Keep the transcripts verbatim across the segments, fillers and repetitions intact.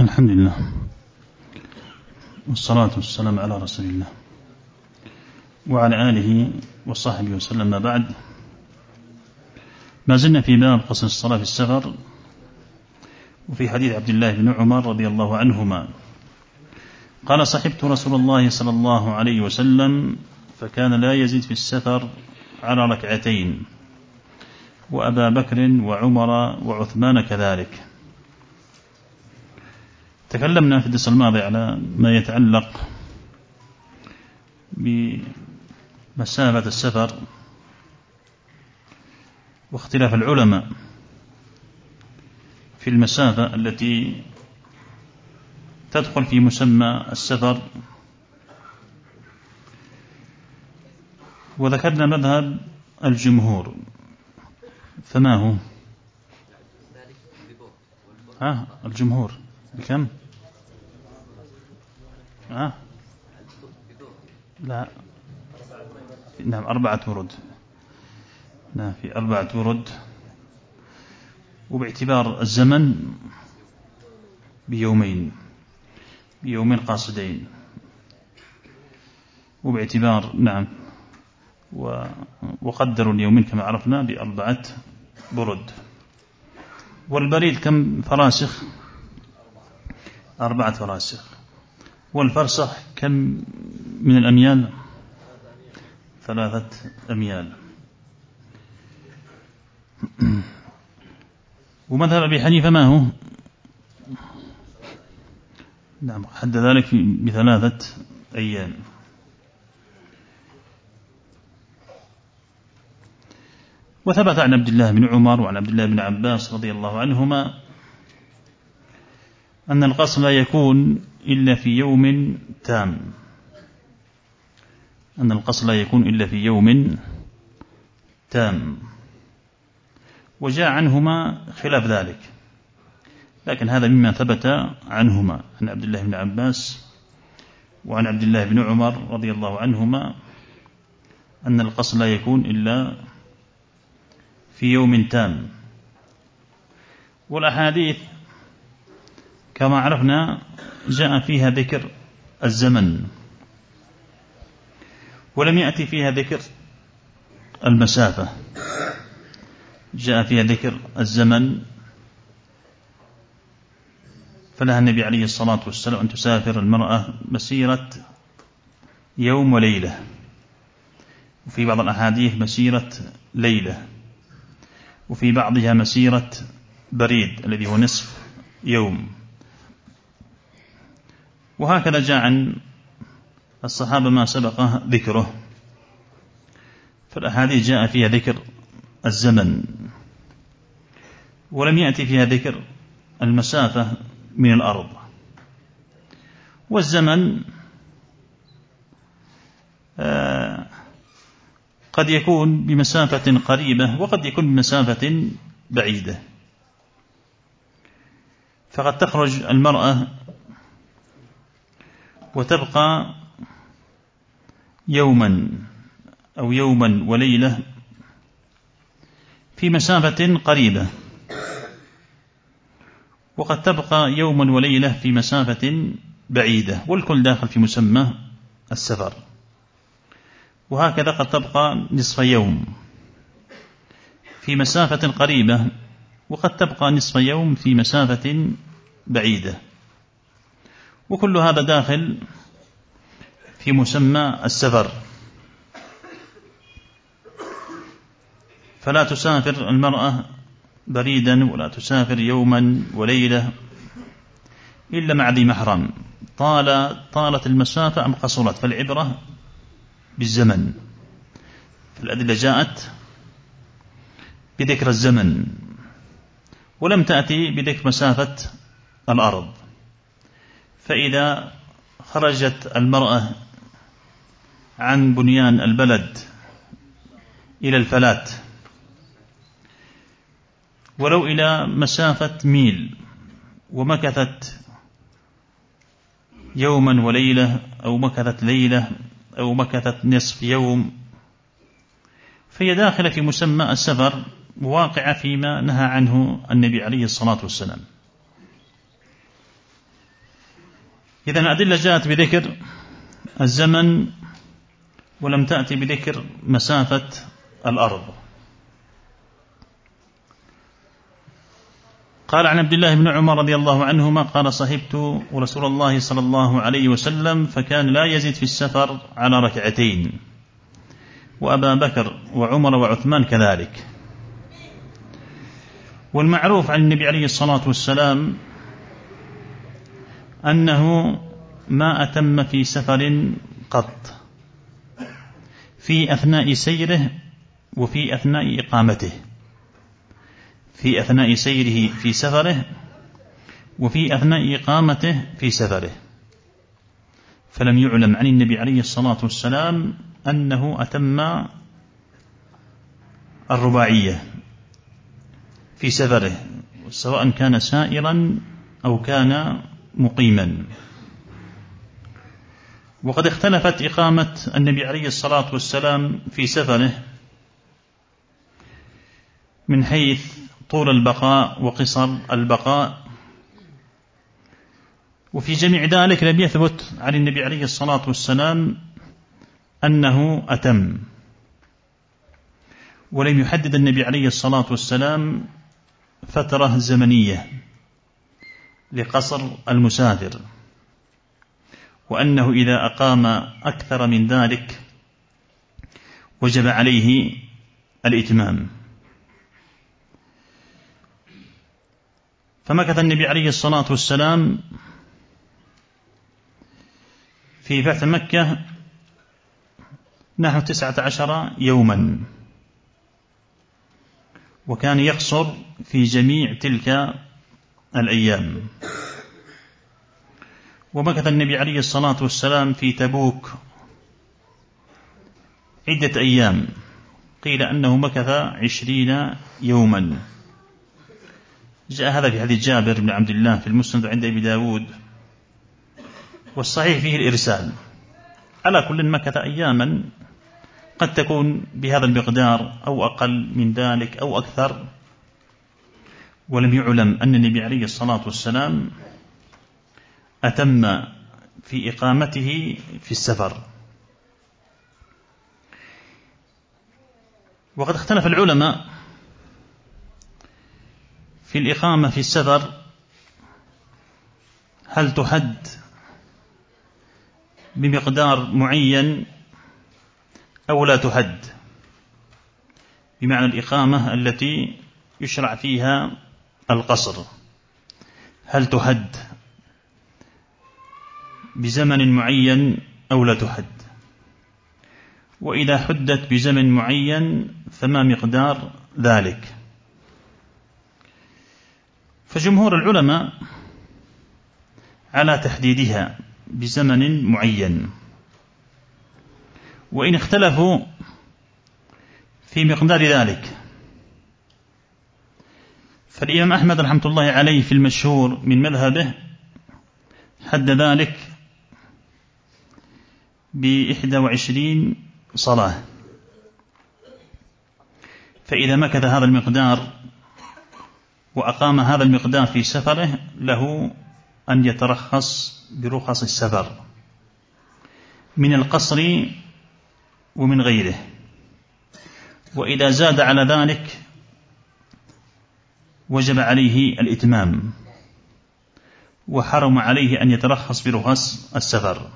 الحمد لله والصلاة والسلام على رسول الله وعلى آله وصحبه وسلم. ما بعد، ما زلنا في باب قصر الصلاة في السفر، وفي حديث عبد الله بن عمر رضي الله عنهما قال: صحبت رسول الله صلى الله عليه وسلم فكان لا يزيد في السفر على ركعتين، وأبا بكر وعمر وعثمان كذلك. تكلمنا في الدرس الماضي على ما يتعلق بمسافة السفر واختلاف العلماء في المسافة التي تدخل في مسمى السفر، وذكرنا مذهب الجمهور. فما هو؟ ها الجمهور بكم؟ ها لا نعم أربعة ورد. نعم في أربعة ورد، وباعتبار الزمن بيومين بيومين قاصدين، وباعتبار نعم وقدروا اليومين كما عرفنا بأربعة برد. والبريد كم فراسخ؟ أربعة فراسخ. والفرسخ كم من الأميال؟ ثلاثة أميال. ومذهب أبي حنيفة ما هو؟ نعم حد ذلك بثلاثة أيام. وثبت عن عبد الله بن عمر وعن عبد الله بن عباس رضي الله عنهما أن القصر لا يكون إلا في يوم تام أن القصر لا يكون إلا في يوم تام وجاء عنهما خلاف ذلك، لكن هذا مما ثبت عنهما عن عبد الله بن عباس وعن عبد الله بن عمر رضي الله عنهما أن القصر لا يكون إلا في يوم تام. والأحاديث كما عرفنا جاء فيها ذكر الزمن، ولم يأتي فيها ذكر المسافة. جاء فيها ذكر الزمن، فلها النبي عليه الصلاة والسلام أن تسافر المرأة مسيرة يوم وليلة، وفي بعض الأحاديث مسيرة ليلة، وفي بعضها مسيرة بريد الذي هو نصف يوم. وهكذا جاء عن الصحابة ما سبق ذكره، فالأحاديث جاء فيها ذكر الزمن، ولم يأتي فيها ذكر المسافة من الأرض. والزمن آه قد يكون بمسافة قريبة وقد يكون بمسافة بعيدة، فقد تخرج المرأة وتبقى يوما أو يوما وليلة في مسافة قريبة، وقد تبقى يوما وليلة في مسافة بعيدة، والكل داخل في مسمى السفر. وهكذا قد تبقى نصف يوم في مسافة قريبة، وقد تبقى نصف يوم في مسافة بعيدة، وكل هذا داخل في مسمى السفر. فلا تسافر المرأة بريدا ولا تسافر يوما وليلة إلا مع ذي محرم، طال طالت المسافة أم قصرت، فالعبرة بالزمن. فالأدلة جاءت بذكر الزمن ولم تأتي بذكر مسافة الأرض. فإذا خرجت المرأة عن بنيان البلد إلى الفلات ولو إلى مسافة ميل ومكثت يوما وليلة أو مكثت ليلة أو مكثت نصف يوم، فهي داخلة في مسمى السفر، واقعة فيما نهى عنه النبي عليه الصلاة والسلام. إذن الأدلة جاءت بذكر الزمن ولم تأتي بذكر مسافة الأرض. قال عن عبد الله بن عمر رضي الله عنهما قال صحبت رسول الله صلى الله عليه وسلم فكان لا يزيد في السفر على ركعتين، وأبا بكر وعمر وعثمان كذلك. والمعروف عن النبي عليه الصلاة والسلام أنه ما أتم في سفر قط، في أثناء سيره وفي أثناء إقامته، في أثناء سيره في سفره وفي أثناء إقامته في سفره. فلم يعلم عن النبي عليه الصلاة والسلام أنه أتم الرباعية في سفره، سواء كان سائرا أو كان مقيما. وقد اختلفت إقامة النبي عليه الصلاة والسلام في سفره من حيث طول البقاء وقصر البقاء، وفي جميع ذلك لم يثبت عن النبي عليه الصلاة والسلام أنه أتم، ولم يحدد النبي عليه الصلاة والسلام فترة زمنية لقصر المسافر، وأنه إذا أقام أكثر من ذلك وجب عليه الإتمام. فمكث النبي عليه الصلاة والسلام في فتح مكة نحو تسعة عشر يوما، وكان يقصر في جميع تلك الأيام. ومكث النبي عليه الصلاة والسلام في تبوك عدة أيام، قيل أنه مكث عشرين يوما، جاء هذا في حديث جابر بن عبد الله في المسند عند أبي داود، والصحيح فيه الإرسال. على كل مكث أياما قد تكون بهذا المقدار أو أقل من ذلك أو أكثر، ولم يعلم أن النبي عليه الصلاة والسلام أتم في إقامته في السفر. وقد اختلف العلماء في الإقامة في السفر، هل تحد بمقدار معين أو لا تحد، بمعنى الإقامة التي يشرع فيها القصر هل تحد بزمن معين أو لا تحد، وإذا حدت بزمن معين فما مقدار ذلك. فجمهور العلماء على تحديدها بزمن معين، وإن اختلفوا في مقدار ذلك، فالإمام أحمد رحمة الله عليه في المشهور من مذهبه حد ذلك بإحدى وعشرين صلاة. فإذا مكث هذا المقدار وأقام هذا المقدار في سفره له أن يترخص برخص السفر من القصر ومن غيره، وإذا زاد على ذلك وجب عليه الإتمام، وحرم عليه أن يترخص برخص السفر.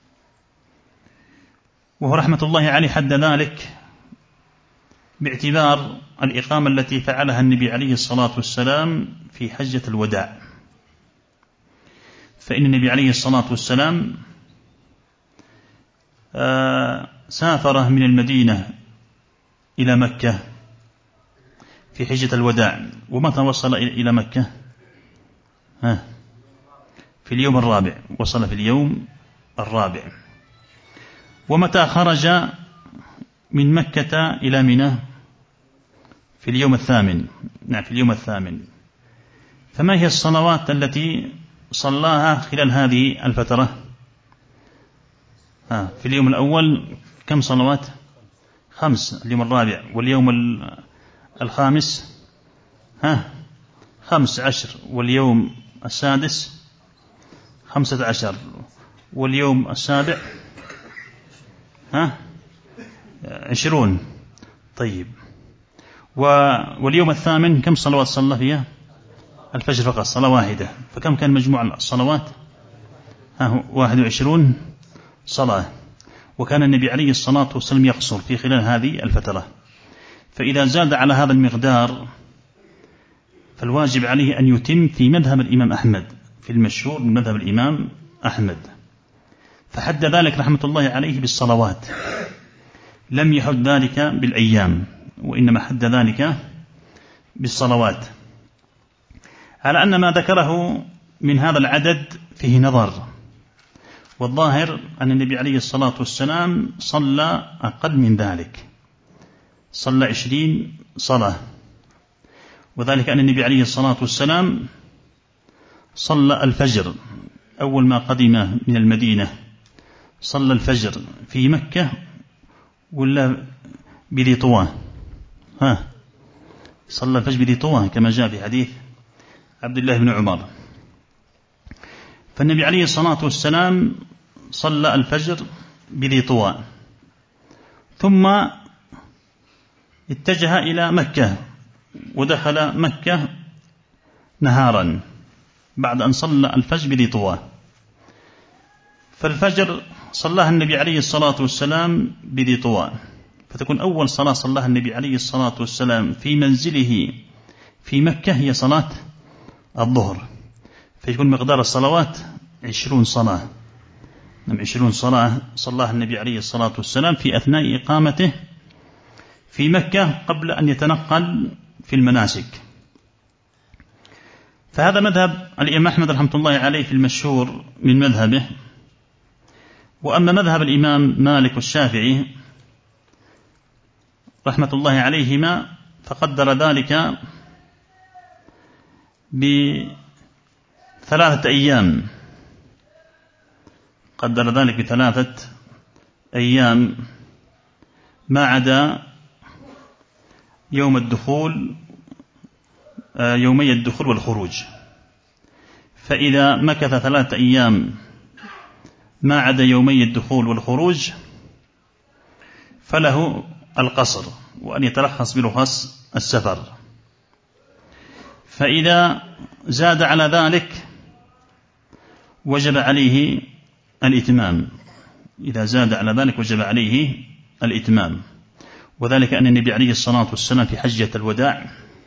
وهو رحمة الله عليه حد ذلك باعتبار الإقامة التي فعلها النبي عليه الصلاة والسلام في حجة الوداع. فإن النبي عليه الصلاة والسلام سافر من المدينة إلى مكة في حجة الوداع. ومتى وصل إلى مكة؟ ها في اليوم الرابع، وصل في اليوم الرابع. ومتى خرج من مكة إلى منى؟ في اليوم الثامن. نعم في اليوم الثامن. فما هي الصلوات التي صلاها خلال هذه الفترة؟ ها في اليوم الأول كم صلوات؟ خمس. اليوم الرابع واليوم الخامس ها خمس عشر، واليوم السادس خمسة عشر، واليوم السابع ها عشرون. طيب، واليوم الثامن كم صلوات صلى فيها؟ الفجر فقط صلاة واحدة، فكم كان مجموع الصلوات؟ ها واحد وعشرون صلاة. وكان النبي عليه الصلاة والسلام يقصر في خلال هذه الفترة، فإذا زاد على هذا المقدار فالواجب عليه أن يتم في مذهب الإمام أحمد، في المشهور من مذهب الإمام أحمد، فحد ذلك رحمة الله عليه بالصلوات، لم يحد ذلك بالأيام، وإنما حد ذلك بالصلوات، على أن ما ذكره من هذا العدد فيه نظر، والظاهر أن النبي عليه الصلاة والسلام صلى أقل من ذلك، صلى عشرين صلاة، وذلك أن النبي عليه الصلاة والسلام صلى الفجر أول ما قدم من المدينة، صلى الفجر في مكة ولا بذي طوى؟ ها صلى الفجر بذي طوى كما جاء في حديث عبد الله بن عمر. فالنبي عليه الصلاة والسلام صلى الفجر بذي طوى، ثم اتجه إلى مكة ودخل مكة نهارا بعد أن صلى الفجر بذي طوى. فالفجر صلاها النبي عليه الصلاة والسلام بذي طوى، فتكون أول صلاة صلاها النبي عليه الصلاة والسلام في منزله في مكة هي صلاة الظهر، فيكون مقدار الصلوات عشرون صلاة، نعم عشرون صلاة صلاها النبي عليه الصلاة والسلام في أثناء إقامته في مكة قبل أن يتنقل في المناسك. فهذا مذهب الإمام أحمد رحمة الله عليه في المشهور من مذهبه. وأما مذهب الإمام مالك والشافعي رحمة الله عليهما فقدر ذلك بثلاثة أيام، قدر ذلك بثلاثة أيام ما عدا يوم الدخول، يومي الدخول والخروج، فإذا مكث ثلاثة أيام ما عدا يومي الدخول والخروج فله القصر، وأن يترخص برخص السفر. فإذا زاد على ذلك وجب عليه الإتمام، إذا زاد على ذلك وجب عليه الإتمام، وذلك أن النبي عليه الصلاة والسلام في حجة الوداع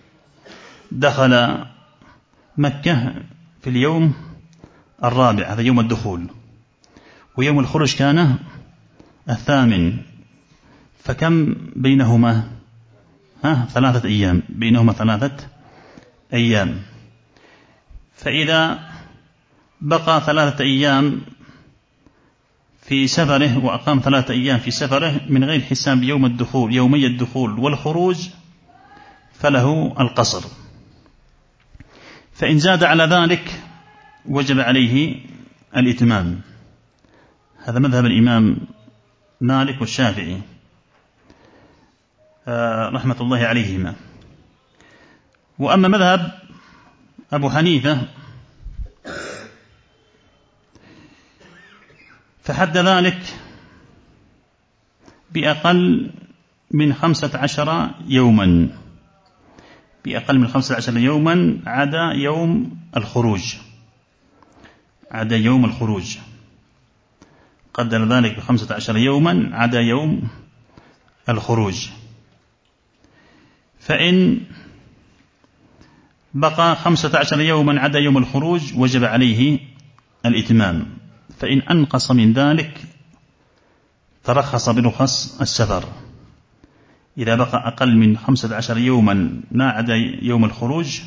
دخل مكة في اليوم الرابع، هذا يوم الدخول، ويوم الخروج كان الثامن، فكم بينهما؟ ها ثلاثة أيام، بينهما ثلاثة أيام. فإذا بقى ثلاثة أيام في سفره وأقام ثلاثة أيام في سفره من غير حساب يوم الدخول يومي الدخول والخروج فله القصر. فإن زاد على ذلك وجب عليه الإتمام. هذا مذهب الإمام مالك والشافعي رحمة الله عليهما. وأما مذهب أبو حنيفة فحد ذلك بأقل من خمسة عشر يوما، بأقل من خمسة عشر يوما عدا يوم الخروج، عدا يوم الخروج قدر ذلك بخمسة عشر يوما عدا يوم الخروج. فإن بقى خمسة عشر يوما عدا يوم الخروج وجب عليه الإتمام، فإن أنقص من ذلك ترخص برخص السفر. إذا بقى أقل من خمسة عشر يوما ما عدا يوم الخروج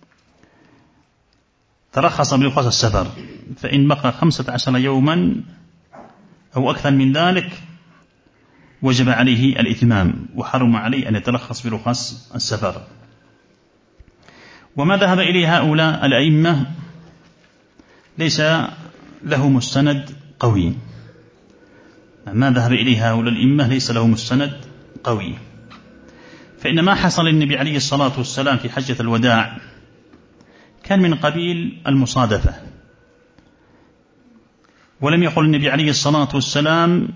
ترخص برخص السفر، فإن بقى خمسة عشر يوما أو أكثر من ذلك وجب عليه الإتمام، وحرم عليه أن يترخص برخص السفر. وما ذهب إليه هؤلاء الأئمة ليس له مستند قوي، ما ذهب إليه هؤلاء الأئمة ليس له مستند قوي، فإن ما حصل النبي عليه الصلاة والسلام في حجة الوداع كان من قبيل المصادفة، ولم يقل النبي عليه الصلاة والسلام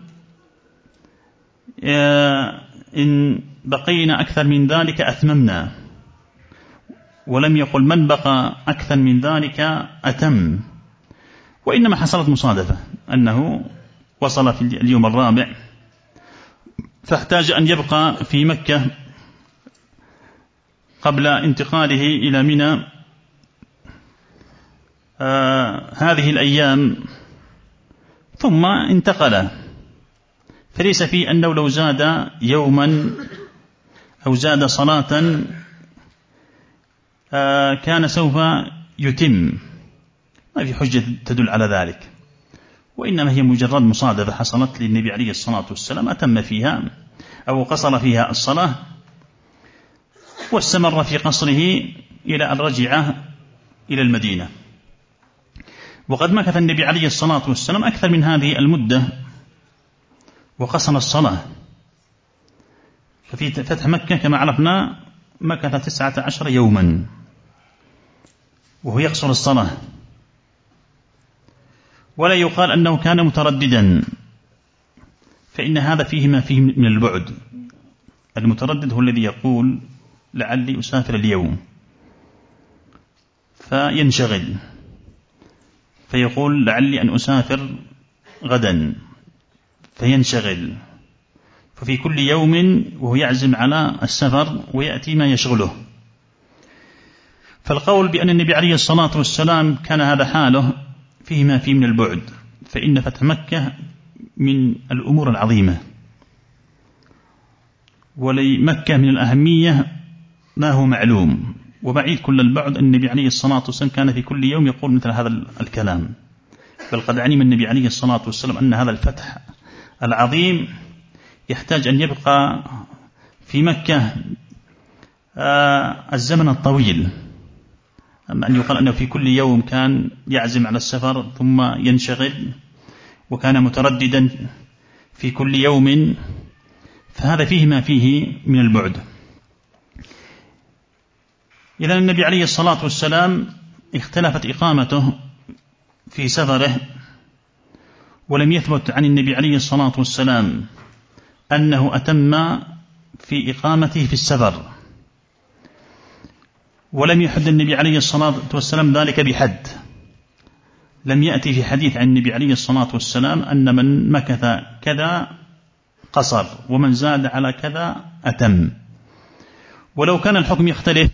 إن بقينا أكثر من ذلك أتممنا، ولم يقل من بقى أكثر من ذلك أتم، وإنما حصلت مصادفة أنه وصل في اليوم الرابع فاحتاج أن يبقى في مكة قبل انتقاله إلى منى آه هذه الأيام، ثم انتقل. فليس في أنه لو زاد يوما أو زاد صلاة آه كان سوف يتم، ما في حجة تدل على ذلك، وإنما هي مجرد مصادفة حصلت للنبي عليه الصلاة والسلام أتم فيها أو قصر فيها الصلاة، واستمر في قصره إلى أن رجع إلى المدينة. وقد مكث النبي عليه الصلاة والسلام أكثر من هذه المدة وقصر الصلاة، ففي فتح مكة كما عرفنا مكث تسعة عشر يوما وهو يقصر الصلاة. ولا يقال أنه كان مترددا، فإن هذا فيه ما فيه من البعد. المتردد هو الذي يقول لعلي أسافر اليوم فينشغل، فيقول لعلي أن أسافر غدا فينشغل، ففي كل يوم وهو يعزم على السفر ويأتي ما يشغله. فالقول بأن النبي عليه الصلاة والسلام كان هذا حاله فيه ما فيه من البعد، فإن فتح مكة من الأمور العظيمة، ولمكة من الأهمية ما هو معلوم، وبعيد كل البعد أن النبي عليه الصلاة والسلام كان في كل يوم يقول مثل هذا الكلام. بل قد علم النبي عليه الصلاة والسلام أن هذا الفتح العظيم يحتاج أن يبقى في مكة الزمن الطويل، أما أن يقال أنه في كل يوم كان يعزم على السفر ثم ينشغل وكان مترددا في كل يوم، فهذا فيه ما فيه من البعد. إذا النبي عليه الصلاة والسلام اختلفت إقامته في سفره، ولم يثبت عن النبي عليه الصلاة والسلام أنه أتم في إقامته في السفر، ولم يحد النبي عليه الصلاة والسلام ذلك بحد. لم يأتي في حديث عن النبي عليه الصلاة والسلام أن من مكث كذا قصر ومن زاد على كذا أتم. ولو كان الحكم يختلف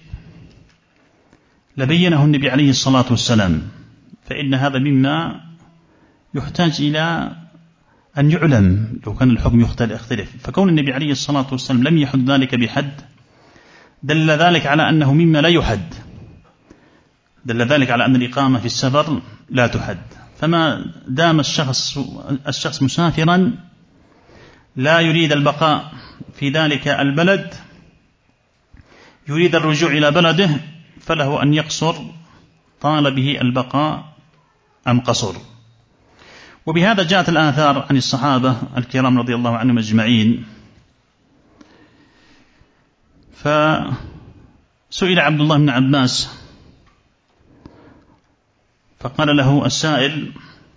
لبينه النبي عليه الصلاة والسلام، فإن هذا مما يحتاج إلى أن يعلم لو كان الحكم يختلف. فكون النبي عليه الصلاة والسلام لم يحد ذلك بحد دل ذلك على أنه مما لا يحد، دل ذلك على أن الإقامة في السفر لا تحد. فما دام الشخص, الشخص مسافرا لا يريد البقاء في ذلك البلد، يريد الرجوع إلى بلده، فله أن يقصر طال به البقاء أم قصر. وبهذا جاءت الآثار عن الصحابة الكرام رضي الله عنهم أجمعين. فسئل عبد الله بن عباس فقال له السائل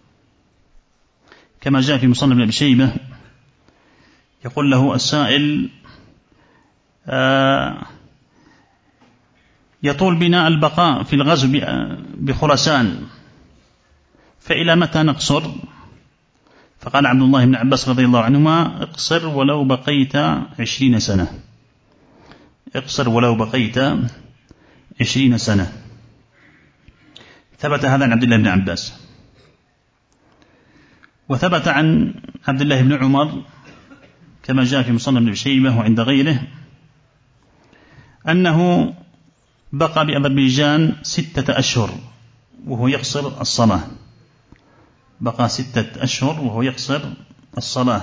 كما جاء في مصنف ابن شيبة، يقول له السائل آه يطول بنا البقاء في الغزو بخراسان فإلى متى نقصر؟ فقال عبد الله بن عباس رضي الله عنهما اقصر ولو بقيت عشرين سنة، اقصر ولو بقيت عشرين سنة. ثبت هذا عن عبد الله بن عباس. وثبت عن عبد الله بن عمر كما جاء في مصنف ابن شيبة وعند غيره أنه بقى بأذربيجان ستة أشهر وهو يقصر الصلاة، بقى ستة أشهر وهو يقصر الصلاة.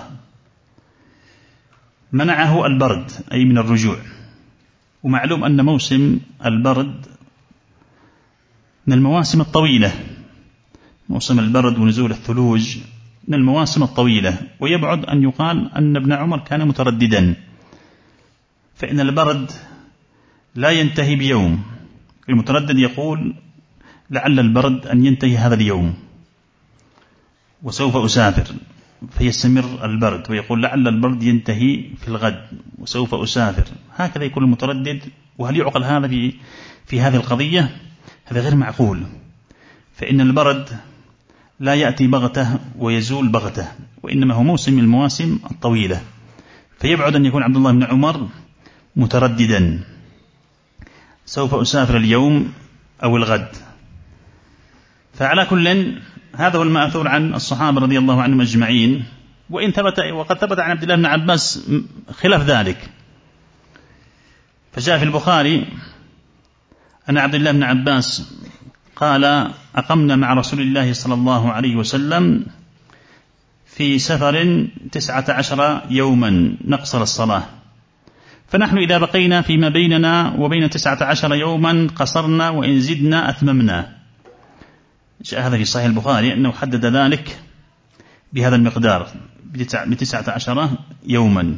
منعه البرد أي من الرجوع، ومعلوم أن موسم البرد من المواسم الطويلة، موسم البرد ونزول الثلوج من المواسم الطويلة، ويبعد أن يقال أن ابن عمر كان مترددا، فإن البرد لا ينتهي بيوم. المتردد يقول لعل البرد أن ينتهي هذا اليوم، وسوف أسافر، فيستمر البرد ويقول لعل البرد ينتهي في الغد وسوف أسافر، هكذا يكون المتردد. وهل يعقل هذا في, في هذه القضية؟ هذا غير معقول، فإن البرد لا يأتي بغته ويزول بغته، وإنما هو موسم من المواسم الطويلة، فيبعد أن يكون عبد الله بن عمر مترددا سوف أسافر اليوم أو الغد. فعلى كل هذا هو المأثور عن الصحابة رضي الله عنهم أجمعين، وإن ثبت وقد ثبت عن عبد الله بن عباس خلاف ذلك. فجاء في البخاري أن عبد الله بن عباس قال: أقمنا مع رسول الله صلى الله عليه وسلم في سفر تسعة عشر يوما نقصر الصلاة، فنحن إذا بقينا فيما بيننا وبين تسعة عشر يوما قصرنا، وإن زدنا أتممنا. جاء هذا في صحيح البخاري أنه حدد ذلك بهذا المقدار بتسعة عشر يوما،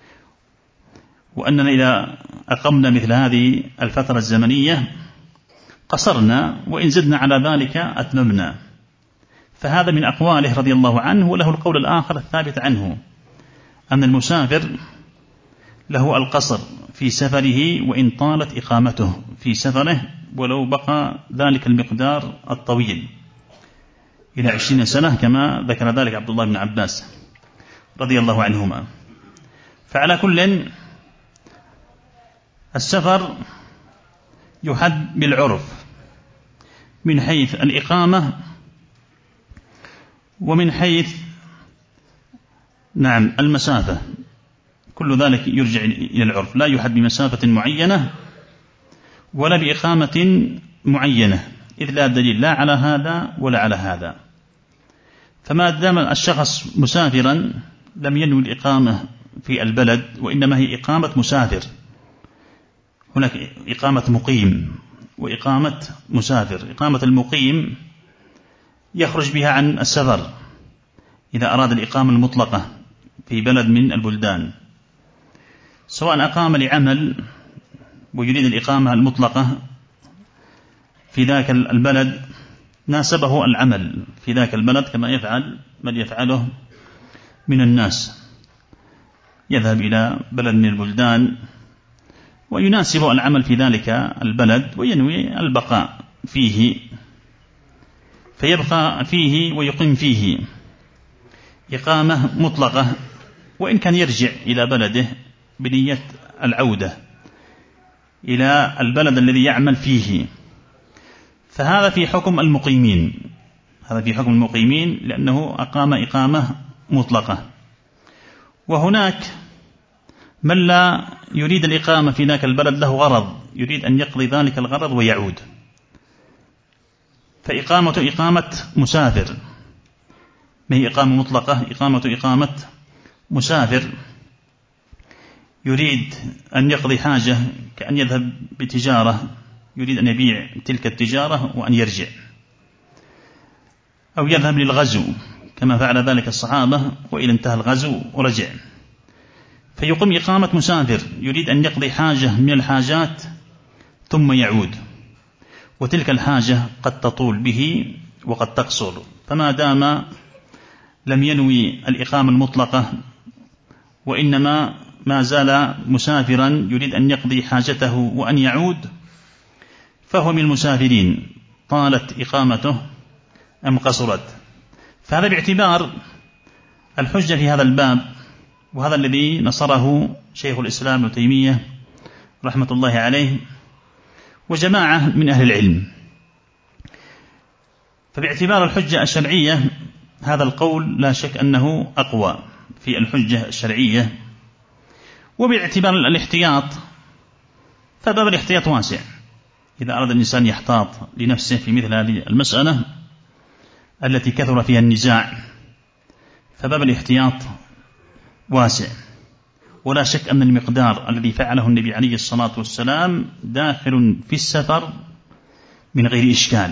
وأننا إذا أقمنا مثل هذه الفترة الزمنية قصرنا، وإن زدنا على ذلك أتممنا. فهذا من أقواله رضي الله عنه. وله القول الآخر الثابت عنه أن المسافر له القصر في سفره وإن طالت إقامته في سفره، ولو بقى ذلك المقدار الطويل إلى عشرين سنة كما ذكر ذلك عبد الله بن عباس رضي الله عنهما. فعلى كل السفر يحد بالعرف من حيث الإقامة ومن حيث نعم المسافة، كل ذلك يرجع إلى العرف، لا يحد بمسافة معينة ولا بإقامة معينة، إذ لا دليل لا على هذا ولا على هذا. فما دام الشخص مسافرا لم ينوي الإقامة في البلد، وإنما هي إقامة مسافر. هناك إقامة مقيم وإقامة مسافر. إقامة المقيم يخرج بها عن السفر إذا أراد الإقامة المطلقة في بلد من البلدان، سواء أقام لعمل ويريد الإقامة المطلقة في ذاك البلد ناسبه العمل في ذاك البلد، كما يفعل من يفعله من الناس، يذهب إلى بلد من البلدان ويناسب العمل في ذلك البلد وينوي البقاء فيه، فيبقى فيه ويقيم فيه إقامة مطلقة، وإن كان يرجع إلى بلده بنية العودة إلى البلد الذي يعمل فيه. فهذا في حكم المقيمين، هذا في حكم المقيمين لأنه أقام إقامة مطلقة. وهناك من لا يريد الإقامة في ذاك البلد، له غرض يريد أن يقضي ذلك الغرض ويعود، فإقامة إقامة مسافر، ما هي إقامة مطلقة، إقامة إقامة مسافر يريد أن يقضي حاجة، كأن يذهب بتجارة يريد أن يبيع تلك التجارة وأن يرجع، أو يذهب للغزو كما فعل ذلك الصحابة وإلى انتهى الغزو ورجع، فيقوم إقامة مسافر يريد أن يقضي حاجة من الحاجات ثم يعود، وتلك الحاجة قد تطول به وقد تقصر. فما دام لم ينوي الإقامة المطلقة وإنما ما زال مسافرا يريد أن يقضي حاجته وأن يعود، فهو من المسافرين طالت إقامته أم قصرت. فهذا باعتبار الحجة في هذا الباب، وهذا الذي نصره شيخ الإسلام ابن تيمية رحمة الله عليه وجماعة من أهل العلم. فباعتبار الحجة الشرعية هذا القول لا شك أنه أقوى في الحجة الشرعية، وباعتبار الاحتياط فباب الاحتياط واسع، إذا أراد الإنسان يحتاط لنفسه في مثل هذه المسألة التي كثر فيها النزاع، فباب الاحتياط واسع. ولا شك أن المقدار الذي فعله النبي عليه الصلاة والسلام داخل في السفر من غير إشكال.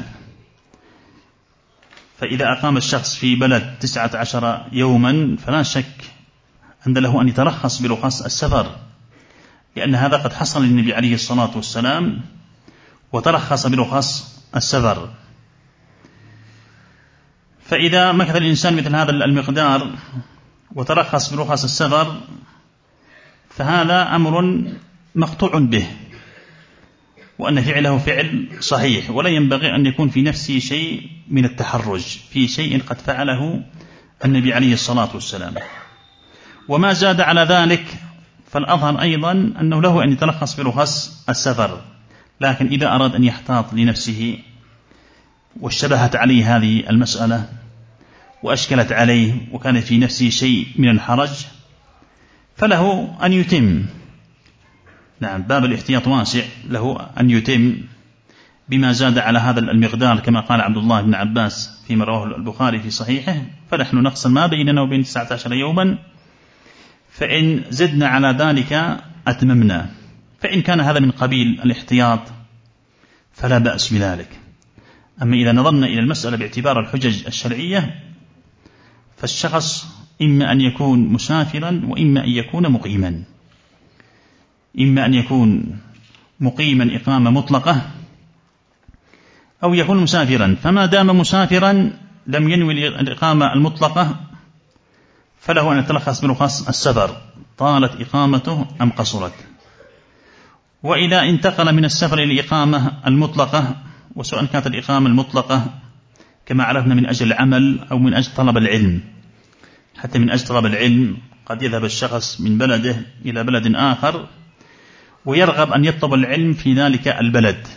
فإذا أقام الشخص في بلد تسعة عشر يوما فلا شك أن له أن يترخص برخص السفر، لأن هذا قد حصل للنبي عليه الصلاة والسلام وترخص برخص السفر. فإذا مكث الإنسان مثل هذا المقدار وترخص برخص السفر فهذا أمر مقطوع به، وأن فعله فعل صحيح، ولا ينبغي أن يكون في نفسه شيء من التحرج في شيء قد فعله النبي عليه الصلاة والسلام. وما زاد على ذلك فالأظهر أيضا أنه له أن يترخص برخص السفر، لكن إذا أراد أن يحتاط لنفسه واشتبهت عليه هذه المسألة وأشكلت عليه وكان في نفسه شيء من الحرج فله أن يتم. نعم، باب الاحتياط واسع، له أن يتم بما زاد على هذا المقدار، كما قال عبد الله بن عباس فيما رواه البخاري في صحيحه: فنحن نقسم ما بيننا وبين تسعة عشر يوما، فإن زدنا على ذلك أتممنا. فإن كان هذا من قبيل الاحتياط فلا بأس بذلك. أما إذا نظرنا إلى المسألة باعتبار الحجج الشرعية فالشخص إما أن يكون مسافرا وإما أن يكون مقيما، إما أن يكون مقيما إقامة مطلقة أو يكون مسافرا. فما دام مسافرا لم ينوي الإقامة المطلقة فله أن يتلخص برخص السفر طالت إقامته أم قصرت. وإذا انتقل من السفر إلى الإقامة المطلقة، وسواء كانت الإقامة المطلقة كما عرفنا من أجل العمل أو من أجل طلب العلم، حتى من أجل طلب العلم قد يذهب الشخص من بلده إلى بلد آخر ويرغب أن يطلب العلم في ذلك البلد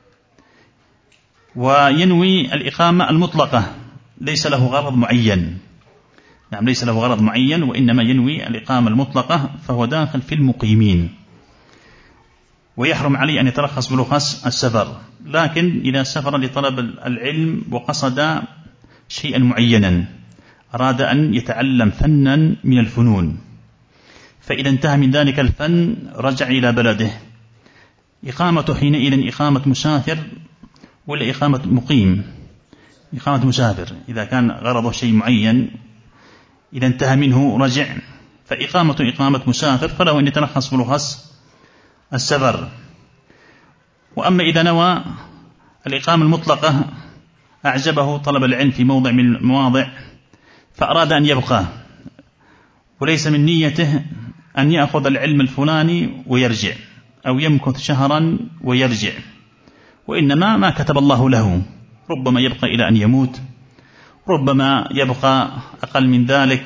وينوي الإقامة المطلقة، ليس له غرض معين. نعم، ليس له غرض معين وإنما ينوي الإقامة المطلقة، فهو داخل في المقيمين ويحرم عليه أن يترخص برخص السفر. لكن إذا سافر لطلب العلم وقصد شيئا معينا، أراد أن يتعلم فنا من الفنون، فإذا انتهى من ذلك الفن رجع إلى بلده، إقامته حينئذ إقامة مسافر ولا إقامة مقيم؟ إقامة مسافر. إذا كان غرضه شيء معين إذا انتهى منه رجع، فإقامة إقامة مسافر، فله أن يترخص برخص السفر. وأما إذا نوى الإقامة المطلقة أعجبه طلب العلم في موضع من المواضع فأراد أن يبقى، وليس من نيته أن يأخذ العلم الفلاني ويرجع أو يمكث شهرا ويرجع، وإنما ما كتب الله له، ربما يبقى إلى أن يموت، ربما يبقى أقل من ذلك،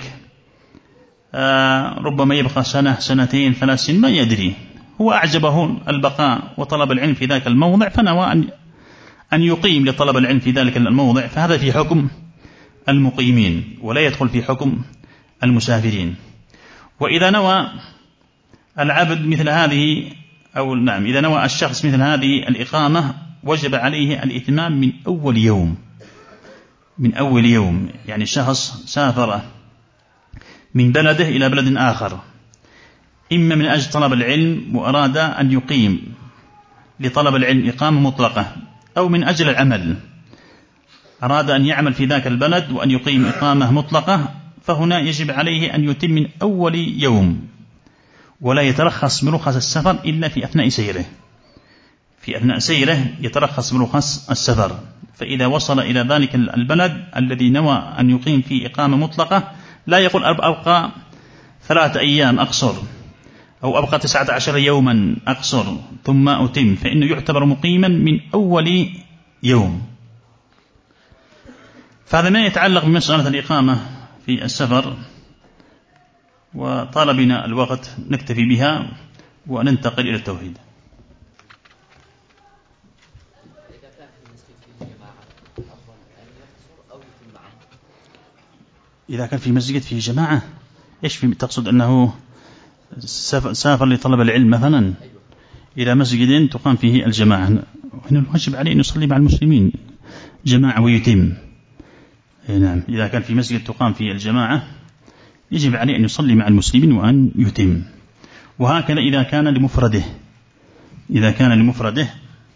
ربما يبقى سنة سنتين ثلاث سنين، ما يدري. هو أعجبه البقاء وطلب العلم في ذاك الموضع فنوى أن أن يقيم لطلب العلم في ذلك الموضع، فهذا في حكم المقيمين ولا يدخل في حكم المسافرين. وإذا نوى العبد مثل هذه أو نعم إذا نوى الشخص مثل هذه الإقامة وجب عليه الإتمام من أول يوم، من أول يوم. يعني شخص سافر من بلده إلى بلد آخر إما من أجل طلب العلم وأراد أن يقيم لطلب العلم إقامة مطلقة، أو من أجل العمل أراد أن يعمل في ذاك البلد وأن يقيم إقامة مطلقة، فهنا يجب عليه أن يتم من أول يوم، ولا يترخص برخص السفر إلا في أثناء سيره. في أثناء سيره يترخص برخص السفر. فإذا وصل إلى ذلك البلد الذي نوى أن يقيم فيه إقامة مطلقة لا يقول أبقى ثلاثة أيام أقصر أو أبقى تسعة عشر يوما أقصر ثم أتم، فإنه يعتبر مقيما من أول يوم. فهذا ما يتعلق بمسألة الإقامة في السفر. وطال بنا الوقت نكتفي بها وننتقل إلى التوحيد. إذا كان في مسجد فيه جماعة، إيش في تقصد؟ أنه سافر لطلب العلم مثلا إلى مسجد تقام فيه الجماعة، هنا الواجب عليه أن يصلي مع المسلمين جماعة ويتم. نعم، إذا كان في مسجد تقام فيه الجماعة يجب عليه أن يصلي مع المسلمين وأن يتم. وهكذا إذا كان لمفرده، إذا كان لمفرده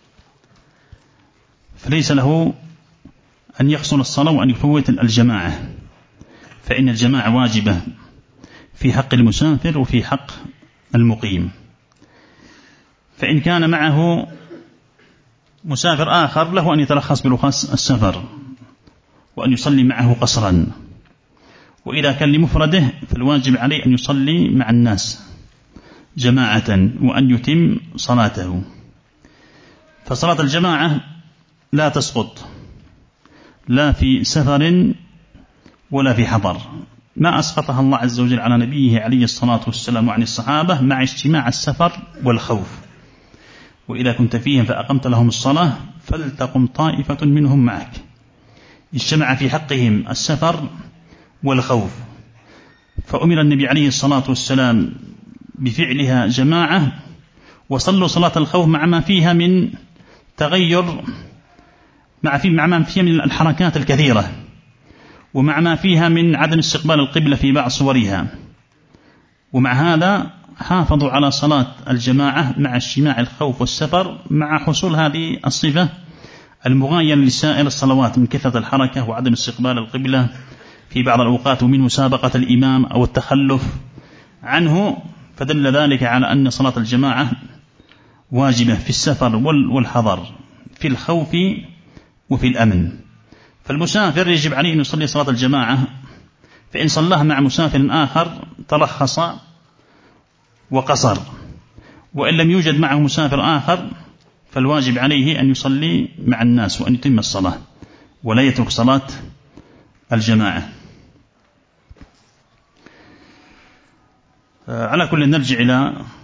فليس له أن يقصر الصلاة وأن يفوت الجماعة، فإن الجماعة واجبة في حق المسافر وفي حق المقيم. فإن كان معه مسافر آخر له أن يترخص برخص السفر، وأن يصلي معه قصرا. وإذا كان لمفرده فالواجب عليه أن يصلي مع الناس جماعة وأن يتم صلاته. فصلاة الجماعة لا تسقط لا في سفر ولا في حضر، ما أسقطها الله عز وجل على نبيه عليه الصلاة والسلام وعن الصحابة مع اجتماع السفر والخوف. وإذا كنت فيهم فأقمت لهم الصلاة فلتقم طائفة منهم معك. اجتمع في حقهم السفر والخوف، فأمر النبي عليه الصلاة والسلام بفعلها جماعة، وصلوا صلاة الخوف مع ما فيها من تغير، مع ما فيها من الحركات الكثيرة، ومع ما فيها من عدم استقبال القبلة في بعض صورها. ومع هذا حافظوا على صلاة الجماعة مع اجتماع الخوف والسفر، مع حصول هذه الصفة المغايرة لسائر الصلوات من كثرة الحركة وعدم استقبال القبلة في بعض الأوقات، ومن مسابقة الإمام أو التخلف عنه. فدل ذلك على أن صلاة الجماعة واجبة في السفر والحضر، في الخوف وفي الأمن. فالمسافر يجب عليه أن يصلي صلاة الجماعة، فإن صلاها مع مسافر آخر ترخص وقصر، وإن لم يوجد معه مسافر آخر فالواجب عليه أن يصلي مع الناس وأن يتم الصلاة ولا يترك صلاة الجماعة. على كل نرجع إلى